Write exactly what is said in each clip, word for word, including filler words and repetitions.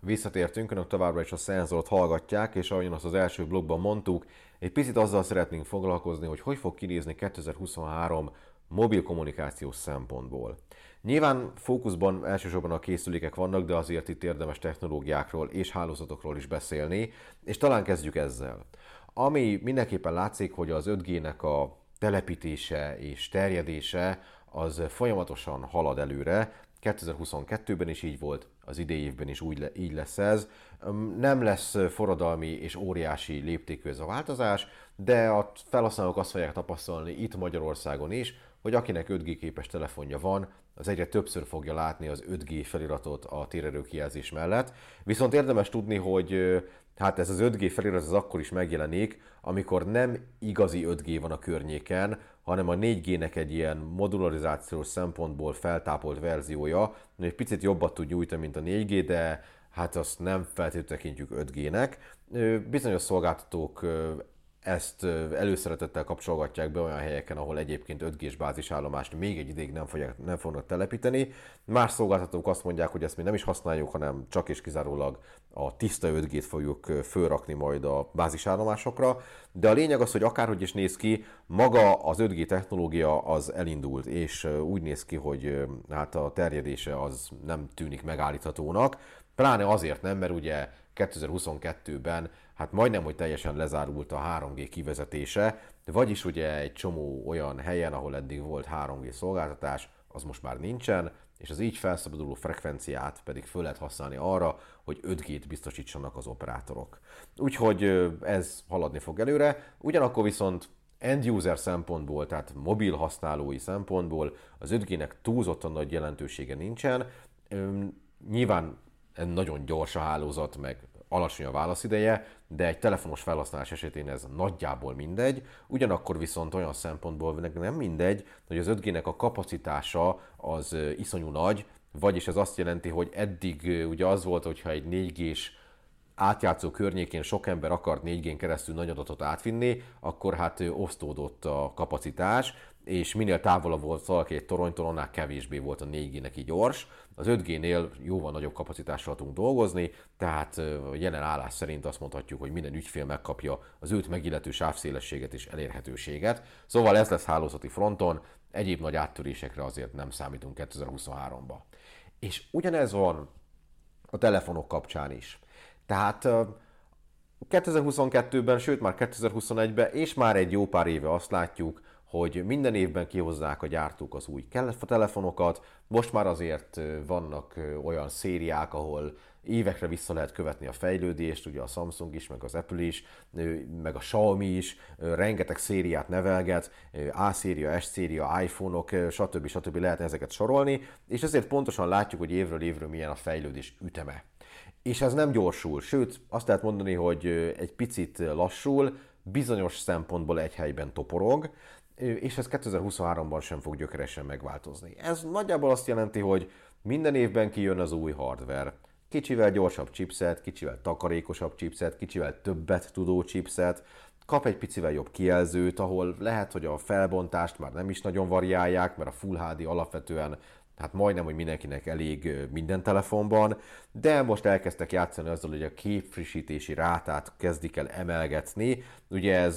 Visszatértünk, önök továbbra is a szenzort hallgatják, és ahogyan azt az első blogban mondtuk, egy picit azzal szeretnénk foglalkozni, hogy hogy fog kinézni kétezer-huszonhárom mobil kommunikációs szempontból. Nyilván fókuszban elsősorban a készülékek vannak, de azért itt érdemes technológiákról és hálózatokról is beszélni, és talán kezdjük ezzel. Ami mindenképpen látszik, hogy az öt G-nek a telepítése és terjedése az folyamatosan halad előre. kétezer-huszonkettőben is így volt, az idei évben is úgy le, így lesz ez. Nem lesz forradalmi és óriási léptékű ez a változás, de a felhasználók azt fogják tapasztalni itt Magyarországon is, hogy akinek öt G képes telefonja van, az egyre többször fogja látni az öt G feliratot a térerőkijelzés mellett. Viszont érdemes tudni, hogy hát ez az öt G felirat az akkor is megjelenik, amikor nem igazi öt G van a környéken, hanem a négy G-nek egy ilyen modularizációs szempontból feltápolt verziója, egy picit jobbat tud nyújtani, mint a négy G, de hát azt nem feltétlenül tekintjük öt G-nek. Bizonyos szolgáltatók ezt előszeretettel kapcsolgatják be olyan helyeken, ahol egyébként öt G-s bázisállomást még egy ideig nem, fogják, nem fognak telepíteni. Más szolgáltatók azt mondják, hogy ezt mi nem is használjuk, hanem csak és kizárólag a tiszta öt G-t fogjuk fölrakni majd a bázisállomásokra. De a lényeg az, hogy akárhogy is néz ki, maga az öt G technológia az elindult, és úgy néz ki, hogy hát a terjedése az nem tűnik megállíthatónak. Pláne azért nem, mert ugye kétezer-huszonkettőben hát majdnem, hogy teljesen lezárult a három G kivezetése, vagyis ugye egy csomó olyan helyen, ahol eddig volt három G szolgáltatás, az most már nincsen, és az így felszabaduló frekvenciát pedig föl lehet használni arra, hogy öt G-t biztosítsanak az operátorok. Úgyhogy ez haladni fog előre, ugyanakkor viszont end-user szempontból, tehát mobil használói szempontból az öt G-nek túlzottan nagy jelentősége nincsen. Nyilván nagyon gyors a hálózat, meg alacsony a válaszideje, de egy telefonos felhasználás esetén ez nagyjából mindegy, ugyanakkor viszont olyan szempontból nem mindegy, hogy az öt G-nek a kapacitása az iszonyú nagy, vagyis ez azt jelenti, hogy eddig ugye az volt, hogyha egy négy G-s átjátszó környékén sok ember akart négy G-n keresztül nagy adatot átvinni, akkor hát osztódott a kapacitás, és minél távolabb volt valaki egy toronytól, annál kevésbé volt a négy G-nek így gyors. Az öt G-nél jóval nagyobb kapacitással tudunk dolgozni, tehát jelen állás szerint azt mondhatjuk, hogy minden ügyfél megkapja az őt megillető sávszélességet és elérhetőséget. Szóval ez lesz hálózati fronton, egyéb nagy áttörésekre azért nem számítunk kétezer-huszonháromba. És ugyanez van a telefonok kapcsán is. Tehát kétezer-huszonkettőben, sőt már kétezer-huszonegyben, és már egy jó pár éve azt látjuk, hogy minden évben kihozzák a gyártók az új telefonokat. Most már azért vannak olyan szériák, ahol évekre vissza lehet követni a fejlődést, ugye a Samsung is, meg az Apple is, meg a Xiaomi is, rengeteg szériát nevelget, A-széria, S-széria, iPhone-ok, stb. stb. Lehet ezeket sorolni, és ezért pontosan látjuk, hogy évről évről milyen a fejlődés üteme. És ez nem gyorsul, sőt azt lehet mondani, hogy egy picit lassul, bizonyos szempontból egy helyben toporog, és ez kétezer-huszonháromban sem fog gyökeresen megváltozni. Ez nagyjából azt jelenti, hogy minden évben kijön az új hardware. Kicsivel gyorsabb chipset, kicsivel takarékosabb chipset, kicsivel többet tudó chipset, kap egy picivel jobb kijelzőt, ahol lehet, hogy a felbontást már nem is nagyon variálják, mert a Full há dé alapvetően hát majdnem, hogy mindenkinek elég minden telefonban, de most elkezdtek játszani azzal, hogy a képfrissítési rátát kezdik el emelgetni. Ugye ez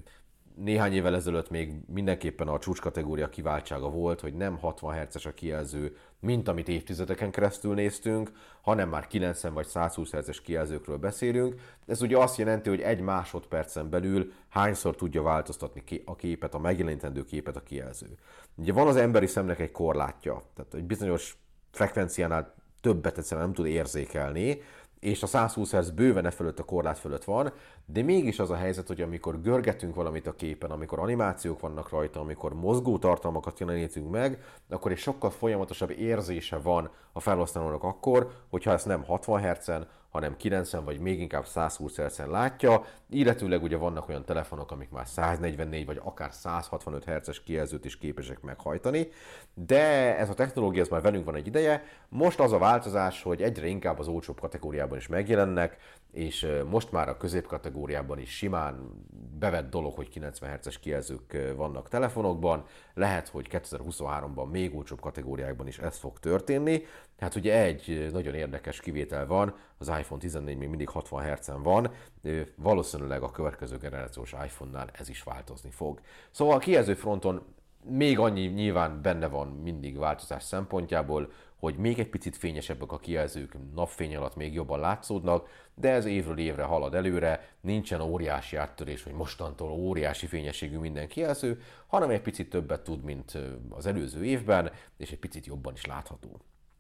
néhány évvel ezelőtt még mindenképpen a csúcskategória kiváltsága volt, hogy nem hatvan hertzes a kijelző, mint amit évtizedeken keresztül néztünk, hanem már kilencven vagy százhúsz hertzes kijelzőkről beszélünk. Ez ugye azt jelenti, hogy egy másodpercen belül hányszor tudja változtatni a képet, a megjelenítendő képet a kijelző. Ugye van az emberi szemnek egy korlátja, tehát egy bizonyos frekvenciánál többet egyszerűen nem tud érzékelni, és a százhúsz hertz bőven e fölött a korlát fölött van, de mégis az a helyzet, hogy amikor görgetünk valamit a képen, amikor animációk vannak rajta, amikor mozgó tartalmakat jelenítünk meg, akkor egy sokkal folyamatosabb érzése van a felhasználónak akkor, hogyha ezt nem hatvan hertzen, hanem kilencven vagy még inkább százhúsz hertzen látja, illetőleg ugye vannak olyan telefonok, amik már száznegyvennégy vagy akár száz hatvanöt hertzes kijelzőt is képesek meghajtani, de ez a technológia ez már velünk van egy ideje, most az a változás, hogy egyre inkább az olcsóbb kategóriában is megjelennek, és most már a középkategóriában is simán bevett dolog, hogy kilencven hertzes kijelzők vannak telefonokban, lehet, hogy kétezer-huszonháromban még olcsóbb kategóriákban is ez fog történni. Hát ugye egy nagyon érdekes kivétel van, az iPhone tizennégy még mindig hatvan hertzen van, valószínűleg a következő generációs iPhone-nál ez is változni fog. Szóval a kijelző fronton még annyi nyilván benne van mindig változás szempontjából, hogy még egy picit fényesebbek a kijelzők, napfény alatt még jobban látszódnak, de ez évről évre halad előre, nincsen óriási áttörés, hogy mostantól óriási fényességű minden kijelző, hanem egy picit többet tud, mint az előző évben, és egy picit jobban is látható.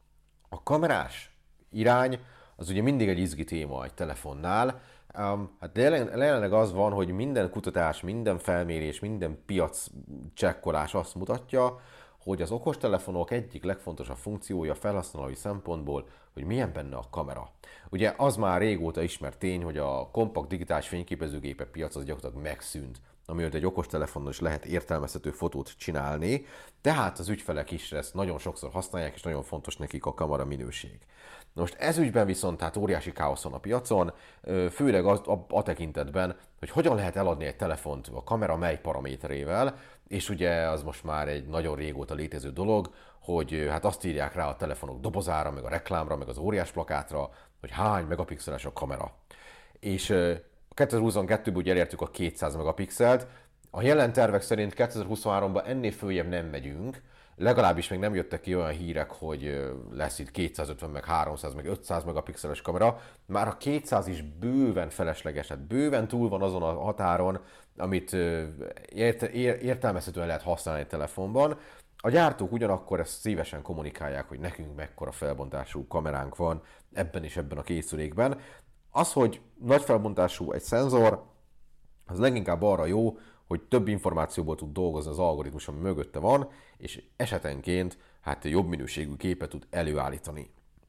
A kamerás irány az ugye mindig egy izgi téma egy telefonnál. Um, hát jelenleg az van, hogy minden kutatás, minden felmérés, minden piac csekkolás azt mutatja, hogy az okostelefonok egyik legfontosabb funkciója felhasználói szempontból, hogy milyen benne a kamera. Ugye az már régóta ismert tény, hogy a kompakt digitális fényképezőgépek piac az gyakorlatilag megszűnt, amiért egy okostelefonon is lehet értelmezhető fotót csinálni, tehát az ügyfelek is ezt nagyon sokszor használják, és nagyon fontos nekik a kamera minőség. Most ez ügyben viszont hát óriási káosz van a piacon, főleg az, a, a tekintetben, hogy hogyan lehet eladni egy telefont a kamera mely paraméterével, és ugye az most már egy nagyon régóta létező dolog, hogy hát azt írják rá a telefonok dobozára, meg a reklámra, meg az óriás plakátra, hogy hány megapixeles a kamera. És kétezer-huszonkettőben ugye elértük a kétszáz megapixelt, a jelen tervek szerint kétezer-huszonháromban ennél följebb nem megyünk, legalábbis még nem jöttek ki olyan hírek, hogy lesz itt kétszázötven, meg háromszáz, meg ötszáz megapixeles kamera. Már a kétszáz is bőven felesleges, hát bőven túl van azon a határon, amit ért- értelmezhetően lehet használni egy telefonban. A gyártók ugyanakkor ezt szívesen kommunikálják, hogy nekünk mekkora felbontású kameránk van ebben és ebben a készülékben. Az, hogy nagy felbontású egy szenzor, az leginkább arra jó, hogy több információból tud dolgozni az algoritmus, ami mögötte van, és esetenként hát jobb minőségű képet tud előállítani.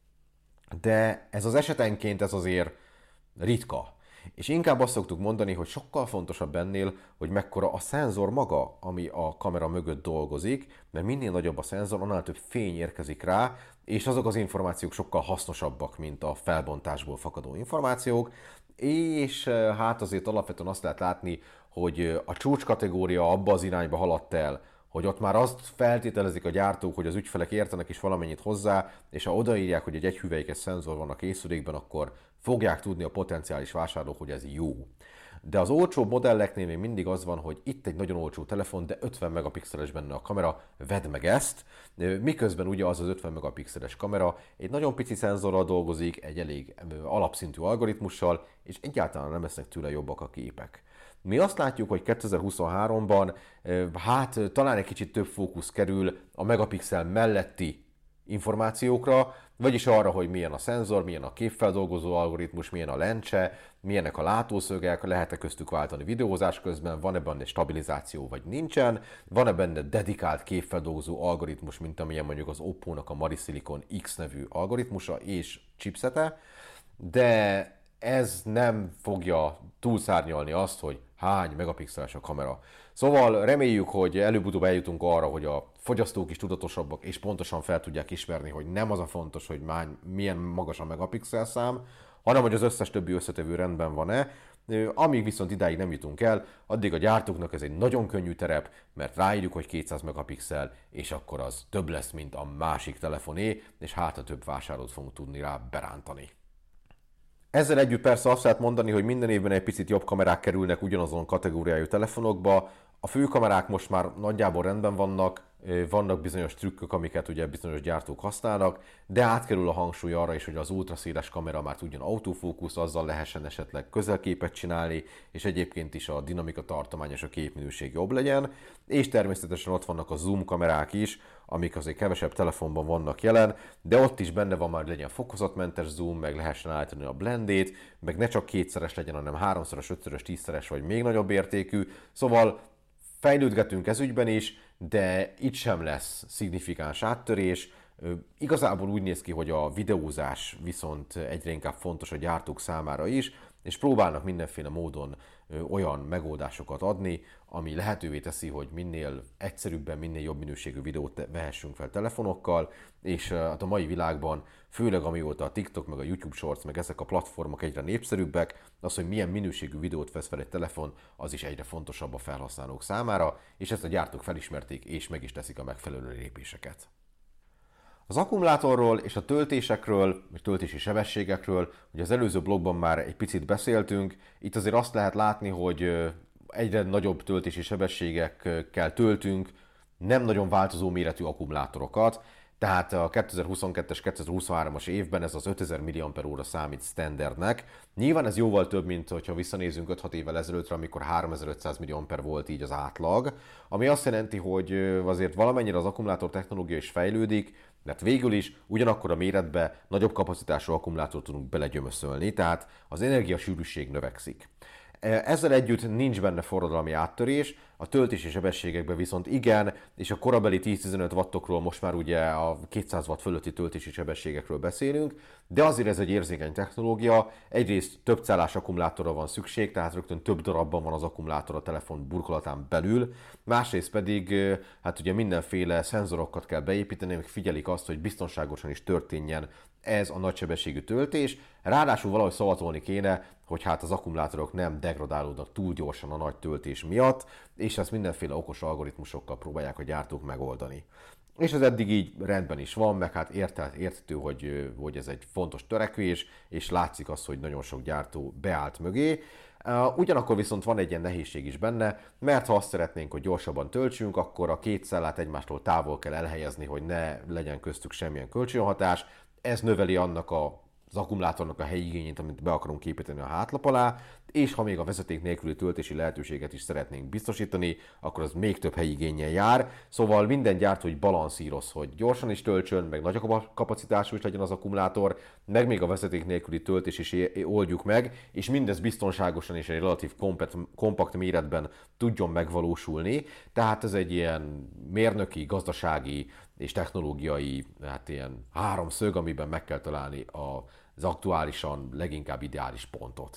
De ez az esetenként ez azért ritka. És inkább azt szoktuk mondani, hogy sokkal fontosabb ennél, hogy mekkora a szenzor maga, ami a kamera mögött dolgozik, mert minél nagyobb a szenzor, annál több fény érkezik rá, és azok az információk sokkal hasznosabbak, mint a felbontásból fakadó információk, és hát azért alapvetően azt lehet látni, hogy a csúcskategória abba az irányba haladt el, hogy ott már azt feltételezik a gyártók, hogy az ügyfelek értenek is valamennyit hozzá, és ha odaírják, hogy egy egyhüvelykes szenzor van a készülékben, akkor fogják tudni a potenciális vásárlók, hogy ez jó. De az olcsóbb modelleknél még mindig az van, hogy itt egy nagyon olcsó telefon, de ötven megapixeles benne a kamera, vedd meg ezt, miközben ugye az az ötven megapixeles kamera egy nagyon pici szenzorral dolgozik, egy elég alapszintű algoritmussal, és egyáltalán nem lesznek tőle jobbak a képek. Mi azt látjuk, hogy kétezer-huszonháromban hát talán egy kicsit több fókusz kerül a megapixel melletti információkra, vagyis arra, hogy milyen a szenzor, milyen a képfeldolgozó algoritmus, milyen a lencse, milyenek a látószögek, lehet-e köztük váltani videózás közben, van-e benne stabilizáció, vagy nincsen, van-e benne dedikált képfeldolgozó algoritmus, mint amilyen mondjuk az Oppo-nak a Marisilicon X nevű algoritmusa és chipsete, de ez nem fogja túlszárnyalni azt, hogy hány megapixeles a kamera. Szóval reméljük, hogy előbb-utóbb eljutunk arra, hogy a fogyasztók is tudatosabbak, és pontosan fel tudják ismerni, hogy nem az a fontos, hogy már milyen magas a megapixel szám, hanem hogy az összes többi összetevő rendben van-e. Amíg viszont idáig nem jutunk el, addig a gyártóknak ez egy nagyon könnyű terep, mert ráírjuk, hogy kétszáz megapixel, és akkor az több lesz, mint a másik telefoné, és hát a több vásárlót fogunk tudni rá berántani. Ezzel együtt persze azt lehet mondani, hogy minden évben egy picit jobb kamerák kerülnek ugyanazon kategóriájú telefonokba. A főkamerák most már nagyjából rendben vannak, vannak bizonyos trükkök, amiket ugye bizonyos gyártók használnak, de átkerül a hangsúly arra is, hogy az ultraszéles kamera már tudjon autofókusz, azzal lehessen esetleg közelképet csinálni, és egyébként is a dinamika tartomány és a képminőség jobb legyen, és természetesen ott vannak a zoom kamerák is, amik azért kevesebb telefonban vannak jelen, de ott is benne van már, hogy legyen fokozatmentes zoom, meg lehessen állítani a blendét, meg ne csak kétszeres legyen, hanem háromszoros, ötszörös, tízszeres vagy még nagyobb értékű, szóval fejlődgetünk ez ügyben is, de itt sem lesz szignifikáns áttörés. Igazából úgy néz ki, hogy a videózás viszont egyre inkább fontos a gyártók számára is, és próbálnak mindenféle módon olyan megoldásokat adni, ami lehetővé teszi, hogy minél egyszerűbben, minél jobb minőségű videót vehessünk fel telefonokkal, és hát a mai világban, főleg amióta a TikTok, meg a YouTube Shorts, meg ezek a platformok egyre népszerűbbek, az, hogy milyen minőségű videót vesz fel egy telefon, az is egyre fontosabb a felhasználók számára, és ezt a gyártók felismerték, és meg is teszik a megfelelő lépéseket. Az akkumulátorról és a töltésekről, vagy töltési sebességekről, ugye az előző blogban már egy picit beszéltünk, itt azért azt lehet látni, hogy egyre nagyobb töltési sebességekkel töltünk, nem nagyon változó méretű akkumulátorokat, tehát a kétezer-huszonkettes kétezer-huszonhármas évben ez az ötezer milliampere-óra számít standardnek. Nyilván ez jóval több, mint hogyha visszanézünk öt-hat évvel ezelőttre, amikor háromezer-ötszáz milliampere volt így az átlag, ami azt jelenti, hogy azért valamennyire az akkumulátor technológia is fejlődik, mert végül is ugyanakkor a méretbe nagyobb kapacitású akkumulátort tudunk belegyömöszölni, tehát az energiasűrűség növekszik. Ezzel együtt nincs benne forradalmi áttörés, a töltési sebességekben viszont igen, és a korabeli tíz-tizenöt wattokról most már ugye a kétszáz watt fölötti töltési sebességekről beszélünk, de azért ez egy érzékeny technológia, egyrészt több cellás akkumulátorra van szükség, tehát rögtön több darabban van az akkumulátor a telefon burkolatán belül, másrészt pedig hát ugye mindenféle szenzorokat kell beépíteni, amik figyelik azt, hogy biztonságosan is történjen ez a nagysebességű töltés, ráadásul valahogy szavatolni kéne, hogy hát az akkumulátorok nem degradálódnak túl gyorsan a nagy töltés miatt, és ezt mindenféle okos algoritmusokkal próbálják a gyártók megoldani. És ez eddig így rendben is van, meg hát érthető, hogy, hogy ez egy fontos törekvés, és látszik az, hogy nagyon sok gyártó beállt mögé. Ugyanakkor viszont van egy ilyen nehézség is benne, mert ha azt szeretnénk, hogy gyorsabban töltsünk, akkor a két cellát egymástól távol kell elhelyezni, hogy ne legyen köztük semmilyen kölcsönhatás. Ez növeli annak a az akkumulátornak a helyi igényét, amit be akarunk építeni a hátlap alá, és ha még a vezeték nélküli töltési lehetőséget is szeretnénk biztosítani, akkor az még több helyi igénnyel jár. Szóval minden gyártó hogy balanszíroz, hogy gyorsan is töltsön, meg nagy kapacitású is legyen az akkumulátor, meg még a vezeték nélküli töltés is oldjuk meg, és mindez biztonságosan és egy relatív kompakt méretben tudjon megvalósulni. Tehát ez egy ilyen mérnöki, gazdasági és technológiai hát ilyen háromszög, amiben meg kell találni az aktuálisan leginkább ideális pontot.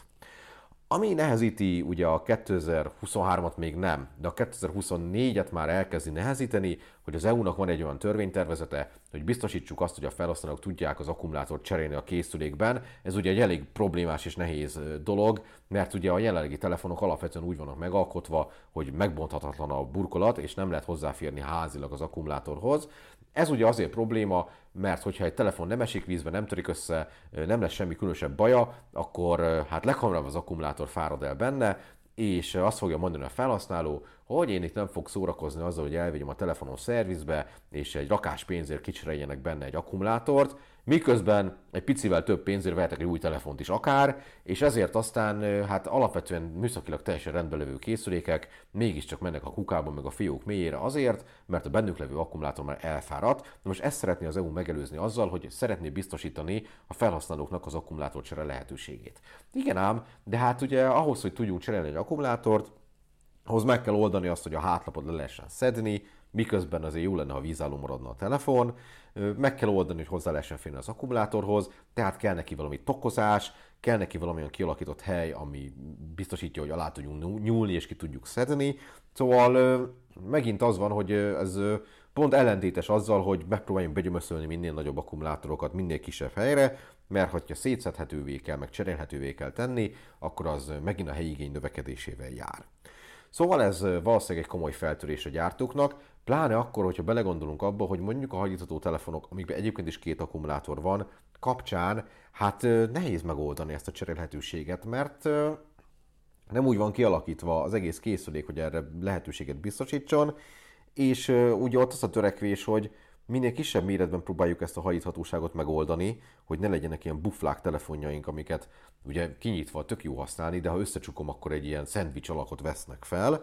Ami nehezíti ugye a kétezer-huszonhármat még nem, de a kétezer-huszonnégyet már elkezdi nehezíteni, hogy az é u-nak van egy olyan törvénytervezete, hogy biztosítsuk azt, hogy a felhasználók tudják az akkumulátort cserélni a készülékben. Ez ugye egy elég problémás és nehéz dolog, mert ugye a jelenlegi telefonok alapvetően úgy vannak megalkotva, hogy megbonthatatlan a burkolat, és nem lehet hozzáférni házilag az akkumulátorhoz. Ez ugye azért probléma, mert hogyha egy telefon nem esik vízbe, nem törik össze, nem lesz semmi különösebb baja, akkor hát leghamarabb az akkumulátor fárad el benne, és azt fogja mondani a felhasználó, hogy én itt nem fog szórakozni azzal, hogy elvigyem a telefonom szervizbe, és egy rakás pénzért kicseréljenek benne egy akkumulátort, miközben egy picivel több pénzért vehetek egy új telefont is akár, és ezért aztán hát alapvetően műszakilag teljesen rendben levő készülékek mégiscsak mennek a kukába meg a fiók mélyére azért, mert a bennük levő akkumulátor már elfáradt. Most ezt szeretné az é u megelőzni azzal, hogy szeretné biztosítani a felhasználóknak az akkumulátorcsere lehetőségét. Igen ám, de hát ugye ahhoz, hogy tudjunk cserélni egy akkumulátort, ahhoz meg kell oldani azt, hogy a hátlapot le lehessen szedni, miközben azért jó lenne, ha vízálló maradna a telefon, meg kell oldani, hogy hozzá lehessen férni az akkumulátorhoz, tehát kell neki valami tokozás, kell neki valamilyen kialakított hely, ami biztosítja, hogy alá tudjunk nyúlni és ki tudjuk szedni. Szóval megint az van, hogy ez pont ellentétes azzal, hogy megpróbáljunk begyömöszölni minél nagyobb akkumulátorokat minél kisebb helyre, mert ha szétszedhetővé kell, meg cserélhetővé kell tenni, akkor az megint a helyi igény növekedésével jár. Szóval ez valószínűleg egy komoly feltörés a gyártóknak, pláne akkor, hogyha belegondolunk abba, hogy mondjuk a hajítható telefonok, amikben egyébként is két akkumulátor van, kapcsán hát nehéz megoldani ezt a cserélhetőséget, mert nem úgy van kialakítva az egész készülék, hogy erre lehetőséget biztosítson, és ugye ott az a törekvés, hogy minél kisebb méretben próbáljuk ezt a hajíthatóságot megoldani, hogy ne legyenek ilyen buflák telefonjaink, amiket ugye kinyitva tök jó használni, de ha összecsukom, akkor egy ilyen szendvics alakot vesznek fel.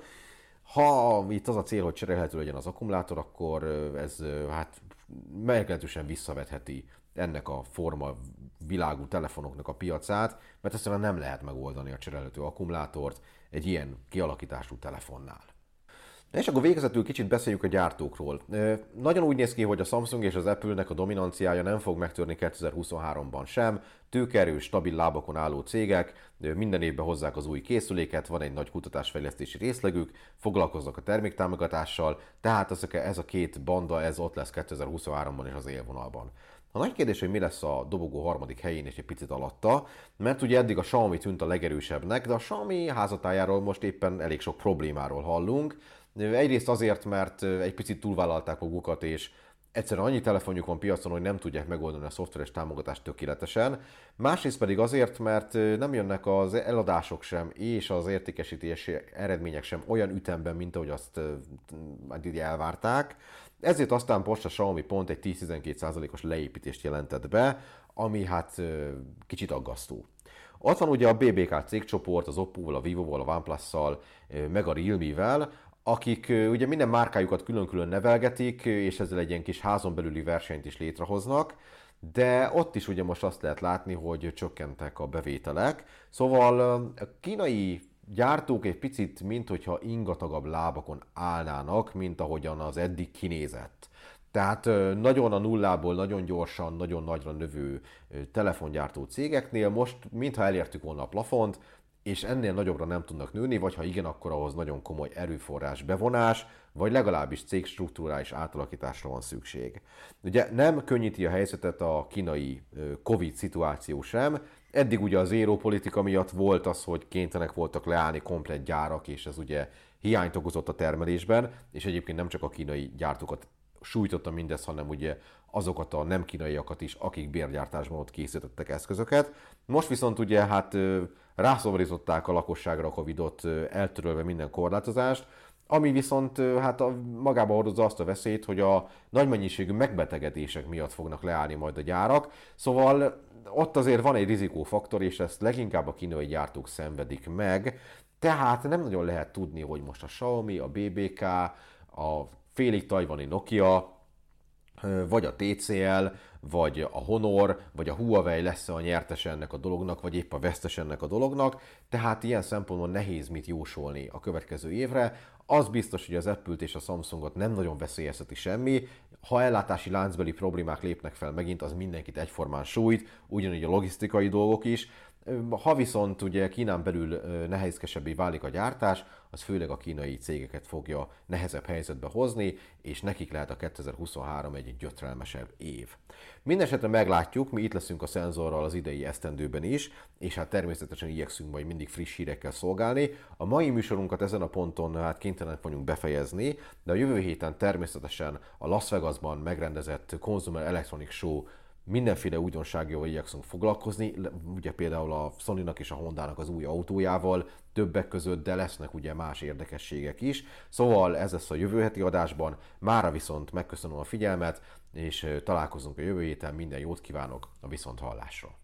Ha itt az a cél, hogy cserélhető legyen az akkumulátor, akkor ez hát meglehetősen visszavetheti ennek a forma világú telefonoknak a piacát, mert egyszerűen nem lehet megoldani a cserélhető akkumulátort egy ilyen kialakítású telefonnál. És akkor végezetül kicsit beszéljük a gyártókról. Nagyon úgy néz ki, hogy a Samsung és az Apple-nek a dominanciája nem fog megtörni kétezer-huszonháromban sem. Tőkeerős, stabil lábakon álló cégek, minden évben hozzák az új készüléket, van egy nagy kutatásfejlesztési részlegük, foglalkoznak a terméktámogatással, tehát ez a két banda ez ott lesz kétezer-huszonháromban és az élvonalban. A nagy kérdés, hogy mi lesz a dobogó harmadik helyén és egy picit alatta, mert ugye eddig a Xiaomi tűnt a legerősebbnek, de a Xiaomi házatájáról most éppen elég sok problémáról hallunk. Egyrészt azért, mert egy picit túlvállalták magukat, és egyszerűen annyi telefonjuk van piacon, hogy nem tudják megoldani a szoftveres támogatást tökéletesen. Másrészt pedig azért, mert nem jönnek az eladások sem, és az értékesítési eredmények sem olyan ütemben, mint ahogy azt eddig elvárták. Ezért aztán most a Xiaomi pont egy tíz-tizenkét százalékos leépítést jelentett be, ami hát kicsit aggasztó. Ott van ugye a bé bé ká cégcsoport, az Oppo-val, a Vivo-val, a OnePlus-szal, meg a Realme-vel, akik ugye minden márkájukat külön-külön nevelgetik, és ezzel egy ilyen kis házon belüli versenyt is létrehoznak, de ott is ugye most azt lehet látni, hogy csökkentek a bevételek. Szóval a kínai gyártók egy picit, mint hogyha ingatagabb lábakon állnának, mint ahogyan az eddig kinézett. Tehát nagyon a nullából, nagyon gyorsan, nagyon nagyra növő telefongyártó cégeknél most mintha elértük volna a plafont, és ennél nagyobbra nem tudnak nőni, vagy ha igen, akkor ahhoz nagyon komoly erőforrás bevonás, vagy legalábbis cégstruktúrális átalakításra van szükség. Ugye nem könnyíti a helyzetet a kínai Covid szituáció sem, eddig ugye az érópolitika miatt volt az, hogy kénytelenek voltak leállni komplett gyárak, és ez ugye hiányt okozott a termelésben, és egyébként nem csak a kínai gyártókat sújtotta mindez, hanem ugye azokat a nem kínaiakat is, akik bérgyártásban ott készítettek eszközöket. Most viszont ugye hát rászomorították a lakosságra a Covidot, eltörölve minden korlátozást, ami viszont hát a, magába hordozza azt a veszélyt, hogy a nagy mennyiségű megbetegedések miatt fognak leállni majd a gyárak. Szóval ott azért van egy rizikófaktor, és ezt leginkább a kínai gyártók szenvedik meg. Tehát nem nagyon lehet tudni, hogy most a Xiaomi, a bé bé ká, a félig tajvani Nokia, vagy a té cé el, vagy a Honor, vagy a Huawei lesz a nyertes ennek a dolognak, vagy épp a vesztes ennek a dolognak, tehát ilyen szempontból nehéz mit jósolni a következő évre. Az biztos, hogy az Apple-t és a Samsungot nem nagyon veszélyezteti semmi, ha ellátási láncbeli problémák lépnek fel megint, az mindenkit egyformán sújt, ugyanígy a logisztikai dolgok is. Ha viszont ugye Kínán belül nehézkesebbé válik a gyártás, az főleg a kínai cégeket fogja nehezebb helyzetbe hozni, és nekik lehet a kétezer-huszonhárom egy gyötrelmesebb év. Mindenesetre meglátjuk, mi itt leszünk a szenzorral az idei esztendőben is, és hát természetesen igyekszünk majd mindig friss hírekkel szolgálni. A mai műsorunkat ezen a ponton hát kénytelenek vagyunk befejezni, de a jövő héten természetesen a Las Vegasban megrendezett Consumer Electronics Show mindenféle újdonsággal igyekszünk foglalkozni, ugye például a Sony-nak és a Hondának az új autójával többek között, de lesznek ugye más érdekességek is. Szóval ez lesz a jövő heti adásban, mára viszont megköszönöm a figyelmet, és találkozunk a jövő héten, minden jót kívánok a viszonthallásra.